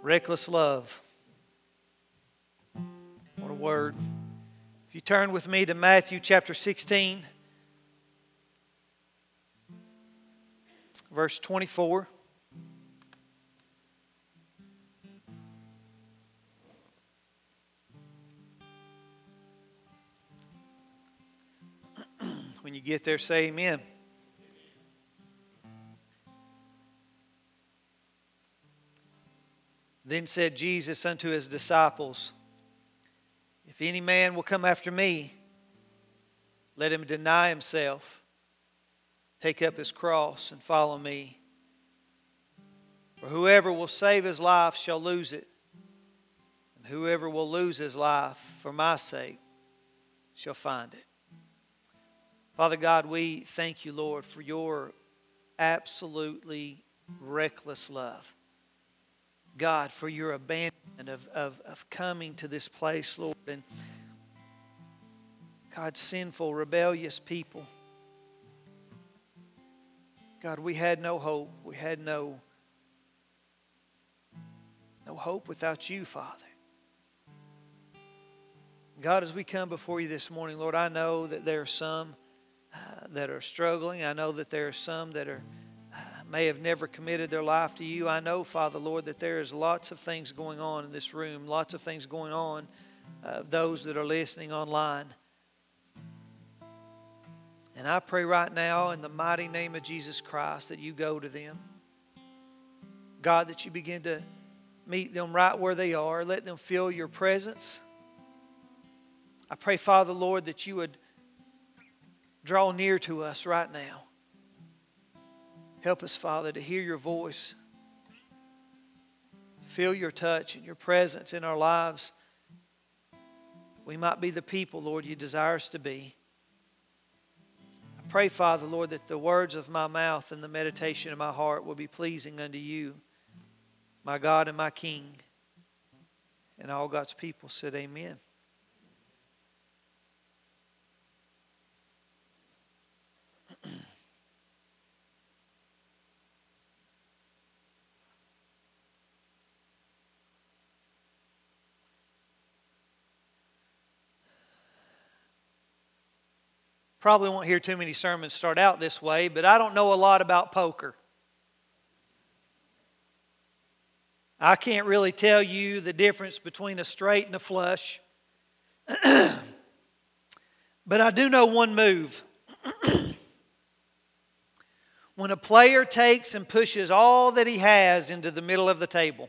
Reckless love. What a word. If you turn with me to Matthew chapter 16, verse 24. When you get there, say amen. Then said Jesus unto his disciples, If any man will come after me, let him deny himself, take up his cross, and follow me. For whoever will save his life shall lose it, and whoever will lose his life for my sake shall find it. Father God, we thank you, Lord, for your absolutely reckless love. God, for your abandonment of coming to this place, Lord, and God, sinful, rebellious people. God, we had no hope. We had no hope without you, Father. God, as we come before you this morning, Lord, I know that there are some that are struggling. I know that there are some that may have never committed their life to you. I know, Father, Lord, that there is lots of things going on in this room, lots of things going on, those that are listening online. And I pray right now in the mighty name of Jesus Christ that you go to them. God, that you begin to meet them right where they are. Let them feel your presence. I pray, Father, Lord, that you would draw near to us right now. Help us, Father, to hear your voice. Feel your touch and your presence in our lives. We might be the people, Lord, you desire us to be. I pray, Father, Lord, that the words of my mouth and the meditation of my heart will be pleasing unto you, my God and my King. And all God's people said amen. Probably won't hear too many sermons start out this way, but I don't know a lot about poker. I can't really tell you the difference between a straight and a flush. But I do know one move. When a player takes and pushes all that he has into the middle of the table.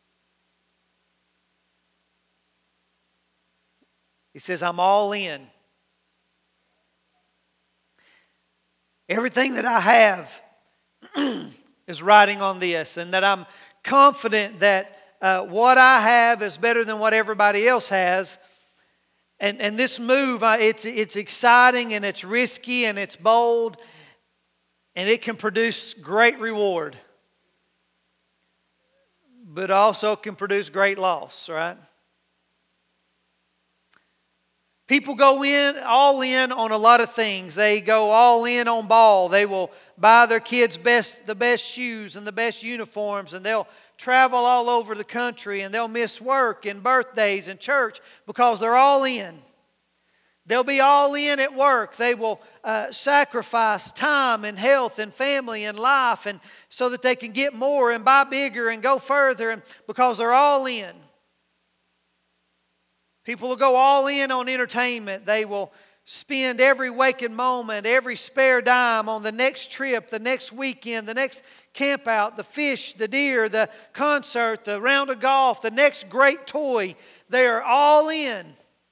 He says, I'm all in. Everything that I have is riding on this, and that I'm confident that what I have is better than what everybody else has. And this move, it's exciting and it's risky and it's bold, and it can produce great reward, but also can produce great loss, right? People go all in on a lot of things. They go all in on ball. They will buy their kids the best shoes and the best uniforms, and they'll travel all over the country, and they'll miss work and birthdays and church because they're all in. They'll be all in at work. They will sacrifice time and health and family and life, and so that they can get more and buy bigger and go further, and because they're all in. People will go all in on entertainment. They will spend every waking moment, every spare dime on the next trip, the next weekend, the next camp out, the fish, the deer, the concert, the round of golf, the next great toy. They are all in.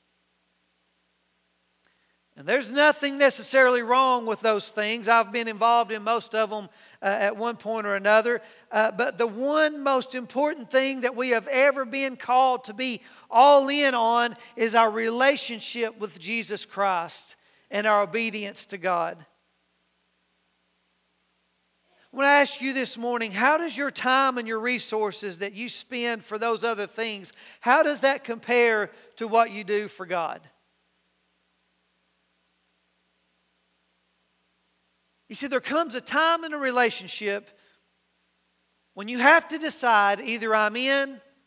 And there's nothing necessarily wrong with those things. I've been involved in most of them at one point or another. But the one most important thing that we have ever been called to be all in on is our relationship with Jesus Christ and our obedience to God. I want to ask you this morning, how does your time and your resources that you spend for those other things, how does that compare to what you do for God? You see, there comes a time in a relationship when you have to decide either I'm in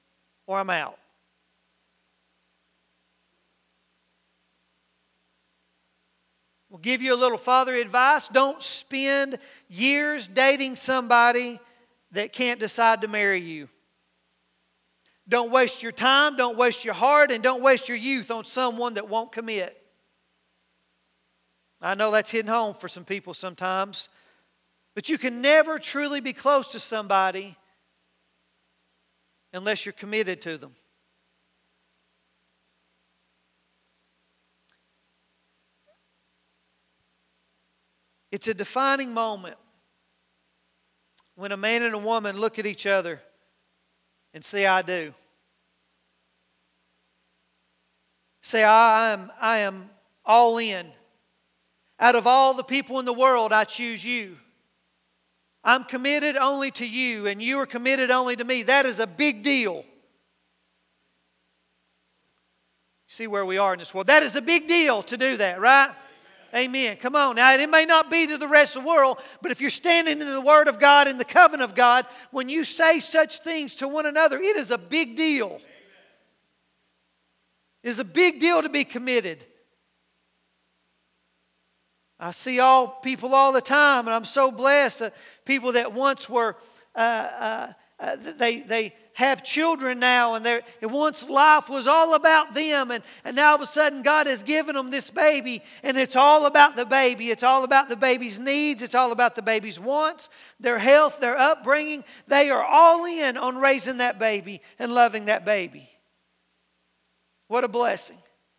or I'm out. We'll give you a little father advice. Don't spend years dating somebody that can't decide to marry you. Don't waste your time, don't waste your heart, and don't waste your youth on someone that won't commit. I know that's hitting home for some people sometimes, but you can never truly be close to somebody unless you're committed to them. It's a defining moment when a man and a woman look at each other and say, I do. Say, I am all in. Out of all the people in the world, I choose you. I'm committed only to you, and you are committed only to me. That is a big deal. See where we are in this world. That is a big deal to do that, right? Amen. Come on. Now, it may not be to the rest of the world, but if you're standing in the Word of God and the covenant of God, when you say such things to one another, it is a big deal. It is a big deal to be committed. I see all people all the time, and I'm so blessed that people that once were, they have children now, and once life was all about them, and now all of a sudden God has given them this baby, and it's all about the baby. It's all about the baby's needs. It's all about the baby's wants, their health, their upbringing. They are all in on raising that baby and loving that baby. What a blessing.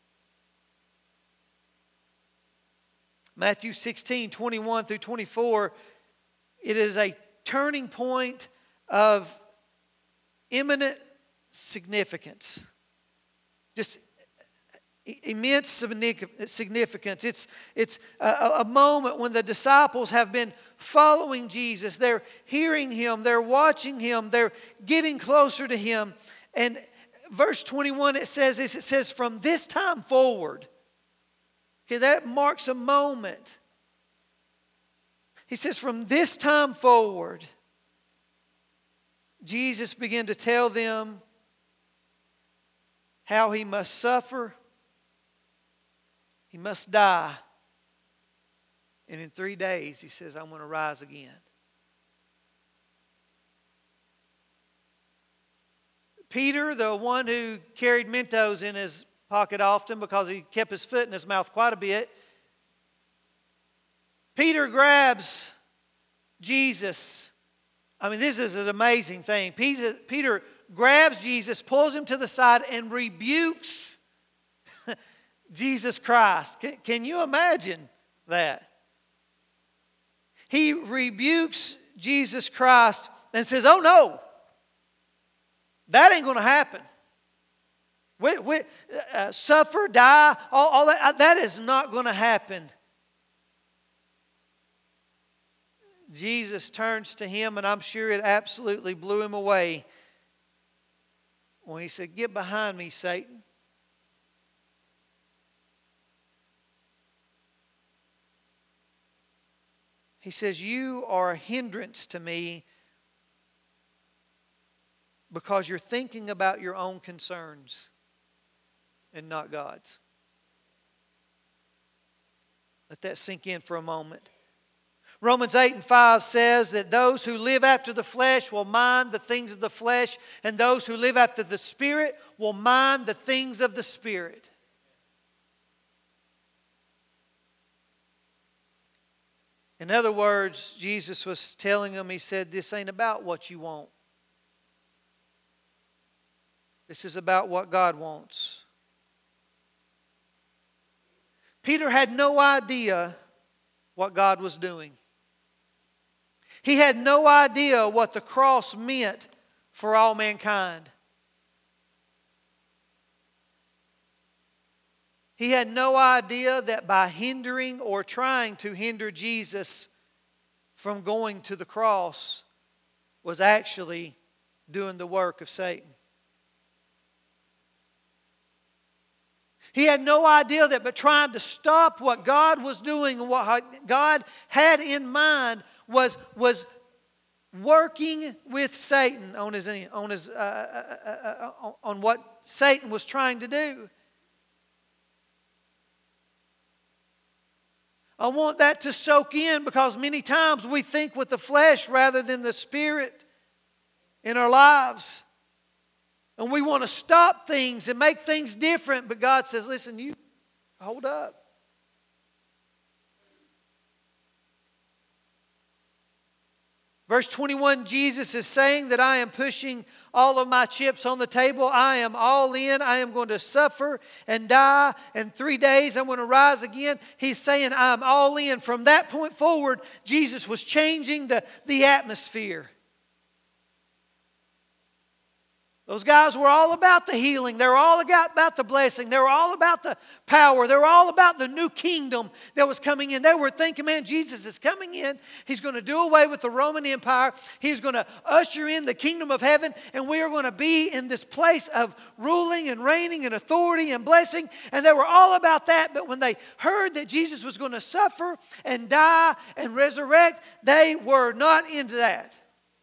Matthew 16, 21 through 24, it is a turning point of imminent significance. Just immense significance. It's a moment when the disciples have been following Jesus. They're hearing Him. They're watching Him. They're getting closer to Him. And verse 21, it says, from this time forward. Okay, that marks a moment. He says, from this time forward, Jesus began to tell them how He must suffer, He must die, and in 3 days, He says, I'm going to rise again. Peter, the one who carried Mentos in his pocket often because he kept his foot in his mouth quite a bit, Peter grabs Jesus. I mean, this is an amazing thing. Peter grabs Jesus, pulls Him to the side, and rebukes Jesus Christ. Can you imagine that? He rebukes Jesus Christ and says, oh no, that ain't going to happen. Suffer, die, all that is not going to happen. Jesus turns to him, and I'm sure it absolutely blew him away when He said, get behind me, Satan. He says, you are a hindrance to me because you're thinking about your own concerns and not God's. Let that sink in for a moment. Romans 8:5 says that those who live after the flesh will mind the things of the flesh, and those who live after the Spirit will mind the things of the Spirit. In other words, Jesus was telling them, He said, this ain't about what you want. This is about what God wants. Peter had no idea what God was doing. He had no idea what the cross meant for all mankind. He had no idea that by hindering or trying to hinder Jesus from going to the cross was actually doing the work of Satan. He had no idea that by trying to stop what God was doing and what God had in mind was working with Satan on what Satan was trying to do. I want that to soak in, because many times we think with the flesh rather than the Spirit in our lives. And we want to stop things and make things different. But God says, listen, you hold up. Verse 21, Jesus is saying that I am pushing all of my chips on the table. I am all in. I am going to suffer and die. In 3 days, I'm going to rise again. He's saying I'm all in. From that point forward, Jesus was changing the atmosphere. Those guys were all about the healing. They were all about the blessing. They were all about the power. They were all about the new kingdom that was coming in. They were thinking, man, Jesus is coming in. He's going to do away with the Roman Empire. He's going to usher in the kingdom of heaven. And we are going to be in this place of ruling and reigning and authority and blessing. And they were all about that. But when they heard that Jesus was going to suffer and die and resurrect, they were not into that.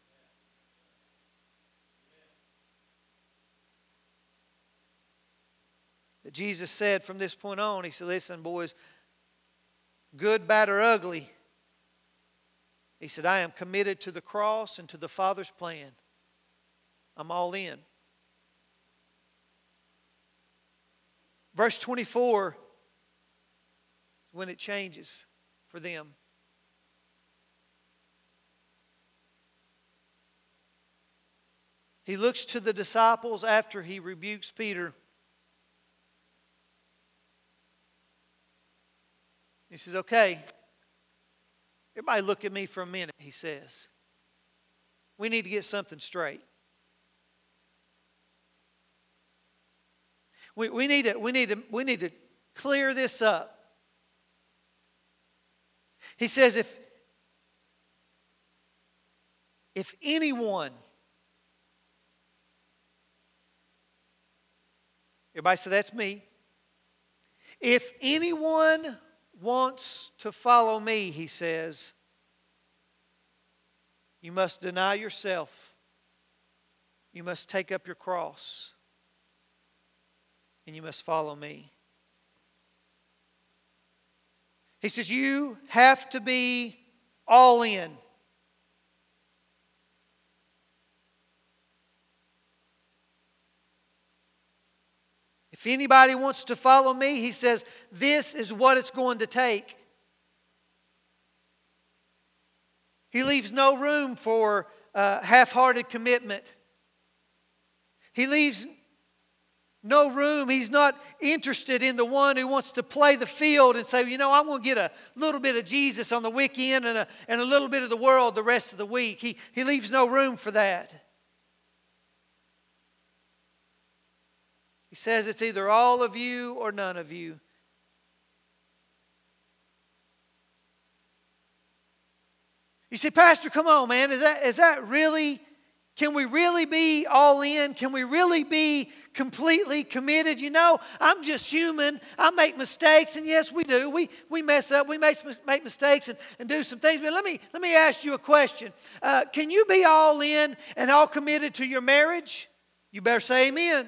Jesus said from this point on, He said, listen, boys, good, bad, or ugly, He said, I am committed to the cross and to the Father's plan. I'm all in. Verse 24, when it changes for them. He looks to the disciples after He rebukes Peter. He says, okay, everybody look at me for a minute, He says. We need to get something straight. We need to clear this up. He says, if anyone, everybody say, that's me. If anyone wants to follow me, He says, you must deny yourself. You must take up your cross. And you must follow me. He says, you have to be all in. If anybody wants to follow me, He says, this is what it's going to take. He leaves no room for half-hearted commitment. He leaves no room. He's not interested in the one who wants to play the field and say, you know, I'm going to get a little bit of Jesus on the weekend and a little bit of the world the rest of the week. He leaves no room for that. He says it's either all of you or none of you. You say, Pastor, come on, man. Is that really, can we really be all in? Can we really be completely committed? You know, I'm just human. I make mistakes, and yes, we do. We mess up. We make mistakes and do some things. But let me ask you a question. Can you be all in and all committed to your marriage? You better say amen.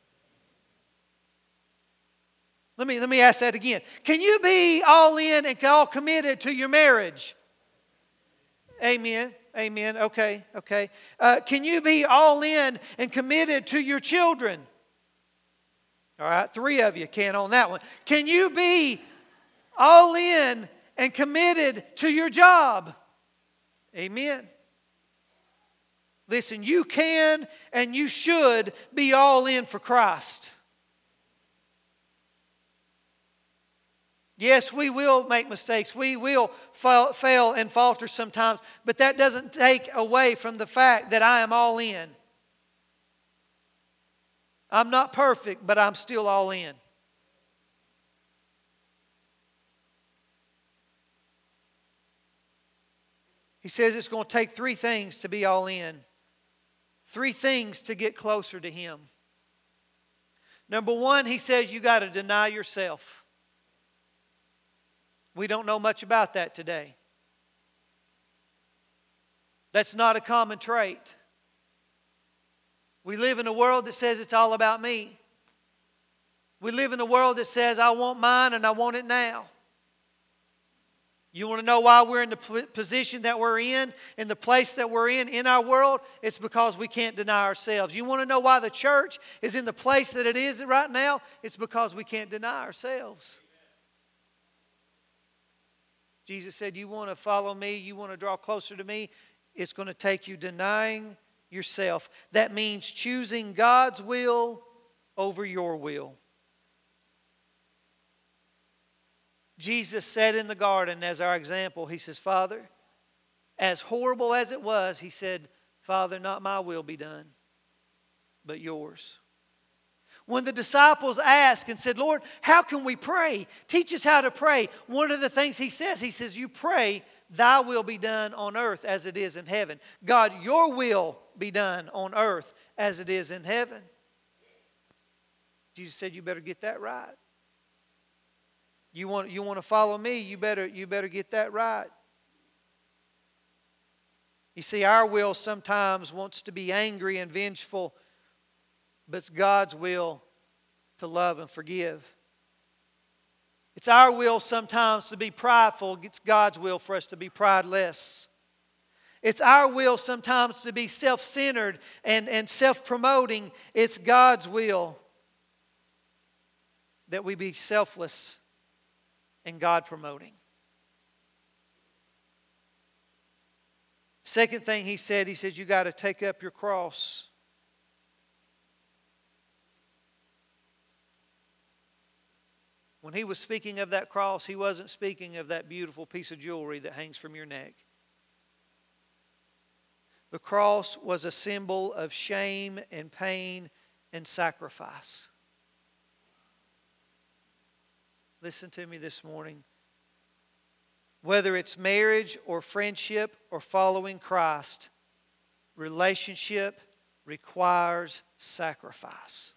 Let me ask that again. Can you be all in and all committed to your marriage? Amen. Amen. Okay. Can you be all in and committed to your children? All right, 3 of you can on that one. Can you be all in and committed to your job? Amen. Listen, you can and you should be all in for Christ. Yes, we will make mistakes. We will fail and falter sometimes. But that doesn't take away from the fact that I am all in. I'm not perfect, but I'm still all in. He says it's going to take 3 things to be all in. 3 things to get closer to Him. Number 1, He says you got to deny yourself. We don't know much about that today. That's not a common trait. We live in a world that says it's all about me. We live in a world that says I want mine and I want it now. You want to know why we're in the position that we're in the place that we're in our world? It's because we can't deny ourselves. You want to know why the church is in the place that it is right now? It's because we can't deny ourselves. Jesus said, you want to follow me, you want to draw closer to me, it's going to take you denying yourself. That means choosing God's will over your will. Jesus said in the garden as our example, He says, Father, as horrible as it was, He said, Father, not my will be done, but yours. When the disciples asked and said, Lord, how can we pray? Teach us how to pray. One of the things He says, you pray, thy will be done on earth as it is in heaven. God, your will be done on earth as it is in heaven. Jesus said, you better get that right. You want to follow me, you better get that right. You see, our will sometimes wants to be angry and vengeful, but it's God's will to love and forgive. It's our will sometimes to be prideful. It's God's will for us to be prideless. It's our will sometimes to be self-centered and self-promoting. It's God's will that we be selfless and God-promoting. Second thing He said, you got to take up your cross. When He was speaking of that cross, He wasn't speaking of that beautiful piece of jewelry that hangs from your neck. The cross was a symbol of shame and pain and sacrifice. Listen to me this morning. Whether it's marriage or friendship or following Christ, relationship requires sacrifice.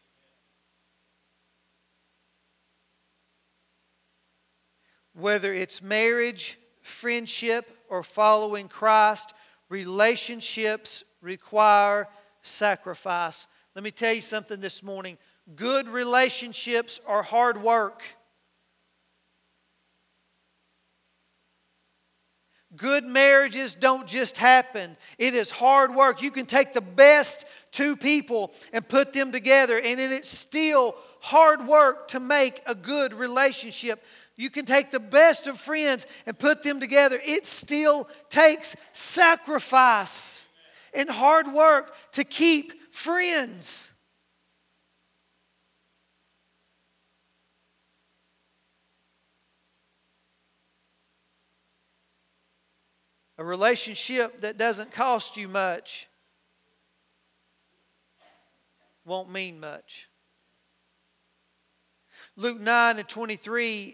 Whether it's marriage, friendship, or following Christ, relationships require sacrifice. Let me tell you something this morning. Good relationships are hard work. Good marriages don't just happen. It is hard work. You can take the best two people and put them together, and it's still hard work to make a good relationship. You can take the best of friends and put them together. It still takes sacrifice and hard work to keep friends. A relationship that doesn't cost you much won't mean much. Luke 9:23,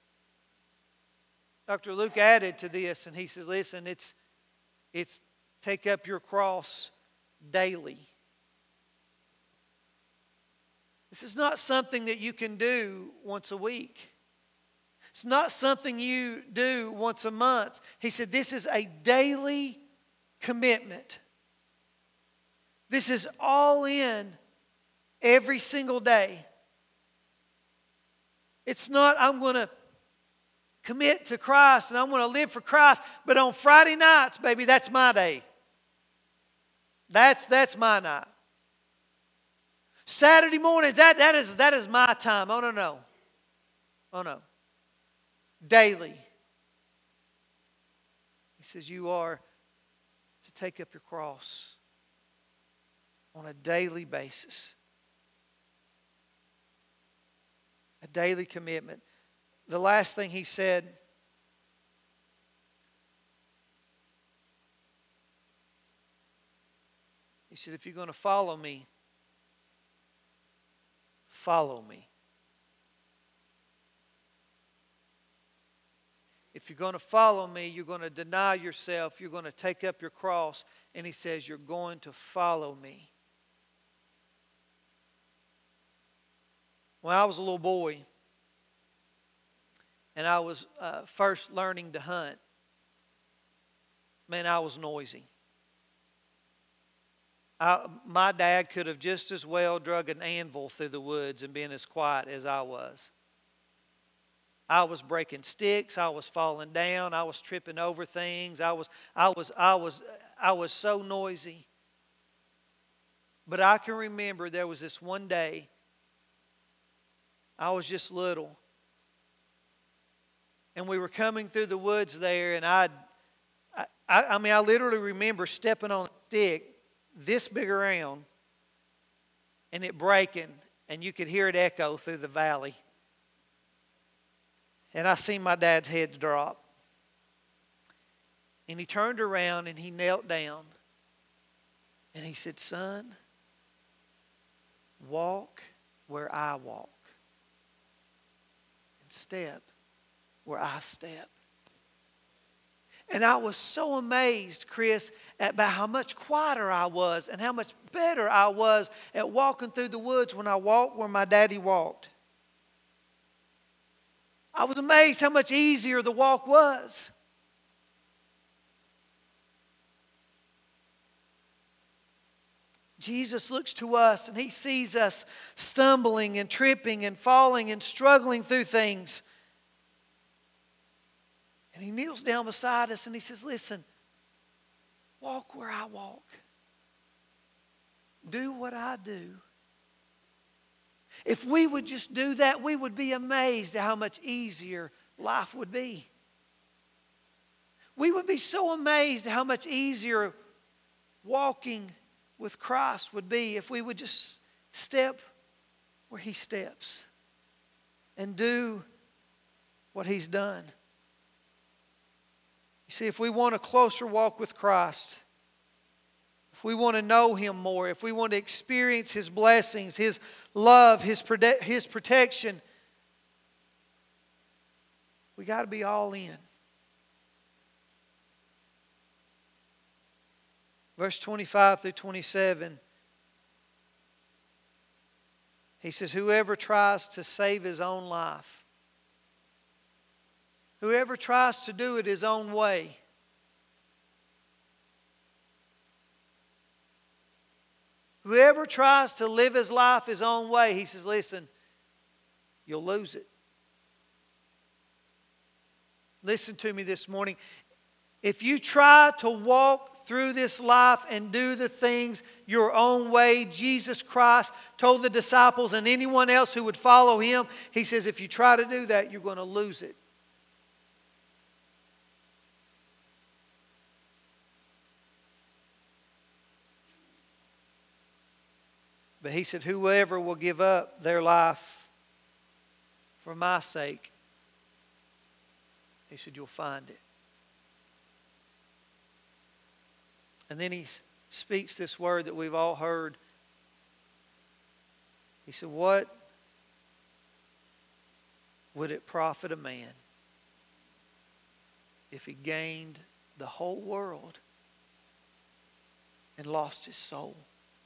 Dr. Luke added to this, and he says, listen, it's take up your cross daily. This is not something that you can do once a week. It's not something you do once a month. He said this is a daily commitment. This is all in every single day. It's not I'm going to commit to Christ and I'm going to live for Christ, but on Friday nights, baby, that's my day. That's my night. Saturday mornings, that is my time. Oh, no. Oh, no. Daily. He says you are to take up your cross on a daily basis. A daily commitment. The last thing he said, he said, if you're going to follow me, follow me. If you're going to follow me, you're going to deny yourself. You're going to take up your cross. And he says, you're going to follow me. When I was a little boy, and I was first learning to hunt, man, I was noisy. My dad could have just as well drug an anvil through the woods and been as quiet as I was. I was breaking sticks. I was falling down. I was tripping over things. I was so noisy. But I can remember there was this one day. I was just little, and we were coming through the woods there, and I literally remember stepping on a stick this big around, and it breaking, and you could hear it echo through the valley. And I seen my dad's head drop. And he turned around and he knelt down. And he said, "Son, walk where I walk. And step where I step." And I was so amazed, Chris, about how much quieter I was and how much better I was at walking through the woods when I walked where my daddy walked. I was amazed how much easier the walk was. Jesus looks to us and He sees us stumbling and tripping and falling and struggling through things. And He kneels down beside us and He says, "Listen, walk where I walk. Do what I do." If we would just do that, we would be amazed at how much easier life would be. We would be so amazed at how much easier walking with Christ would be if we would just step where He steps and do what He's done. You see, if we want a closer walk with Christ, if we want to know Him more, if we want to experience His blessings, His love, His protection, we got to be all in. Verse 25 through 27, He says, "Whoever tries to save his own life, whoever tries to do it his own way, whoever tries to live his life his own way," He says, "listen, you'll lose it." Listen to me this morning. If you try to walk through this life and do the things your own way, Jesus Christ told the disciples and anyone else who would follow Him, He says, if you try to do that, you're going to lose it. But He said, whoever will give up their life for my sake, He said, you'll find it. And then He speaks this word that we've all heard. He said, what would it profit a man if he gained the whole world and lost his soul?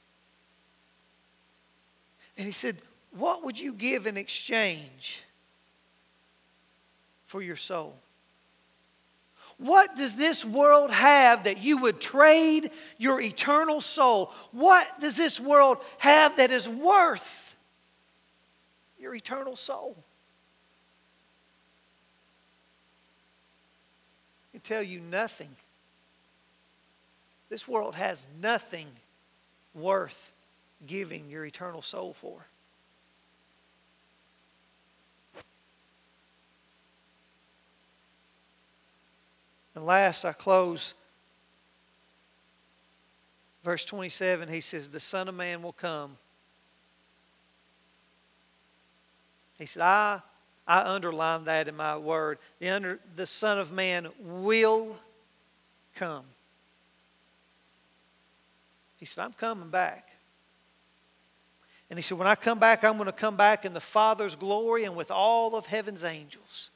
And He said, what would you give in exchange for your soul? What does this world have that you would trade your eternal soul? What does this world have that is worth your eternal soul? I can tell you nothing. This world has nothing worth giving your eternal soul for. And last, I close. Verse 27, He says, the Son of Man will come. He said, I underlined that in my word. The Son of Man will come. He said, I'm coming back. And He said, when I come back, I'm going to come back in the Father's glory and with all of heaven's angels.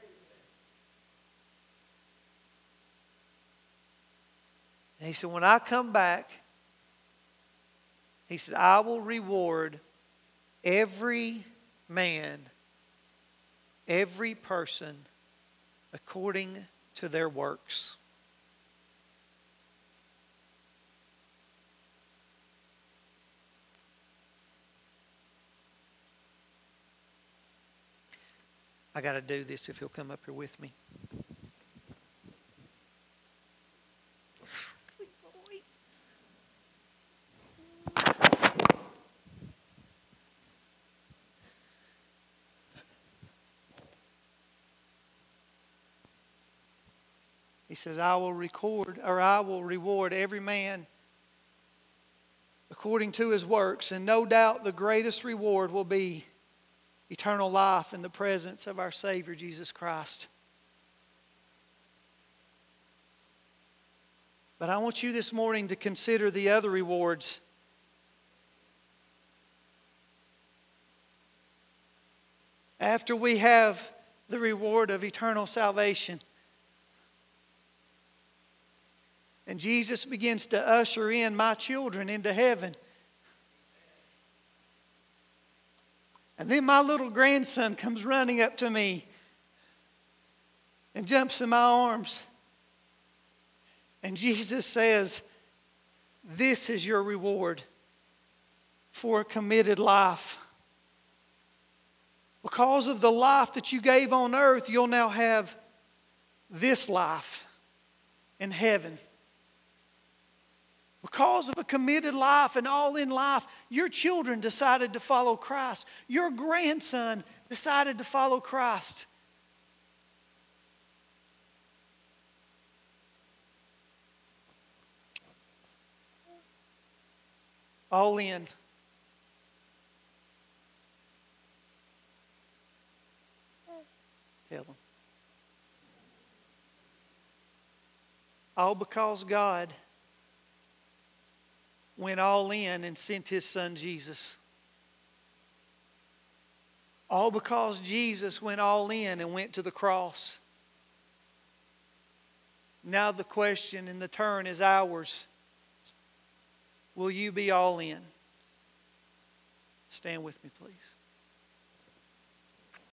And He said, when I come back, He said, I will reward every man, every person according to their works. I got to do this if he'll come up here with me. Sweet boy. He says, I will reward every man according to his works, and no doubt the greatest reward will be eternal life in the presence of our Savior, Jesus Christ. But I want you this morning to consider the other rewards. After we have the reward of eternal salvation, and Jesus begins to usher in my children into heaven. And then my little grandson comes running up to me and jumps in my arms. And Jesus says, this is your reward for a committed life. Because of the life that you gave on earth, you'll now have this life in heaven. Because of a committed life and all-in life, your children decided to follow Christ. Your grandson decided to follow Christ. All in. Tell them. All because God went all in and sent His Son Jesus. All because Jesus went all in and went to the cross. Now the question and the turn is ours. Will you be all in? Stand with me, please.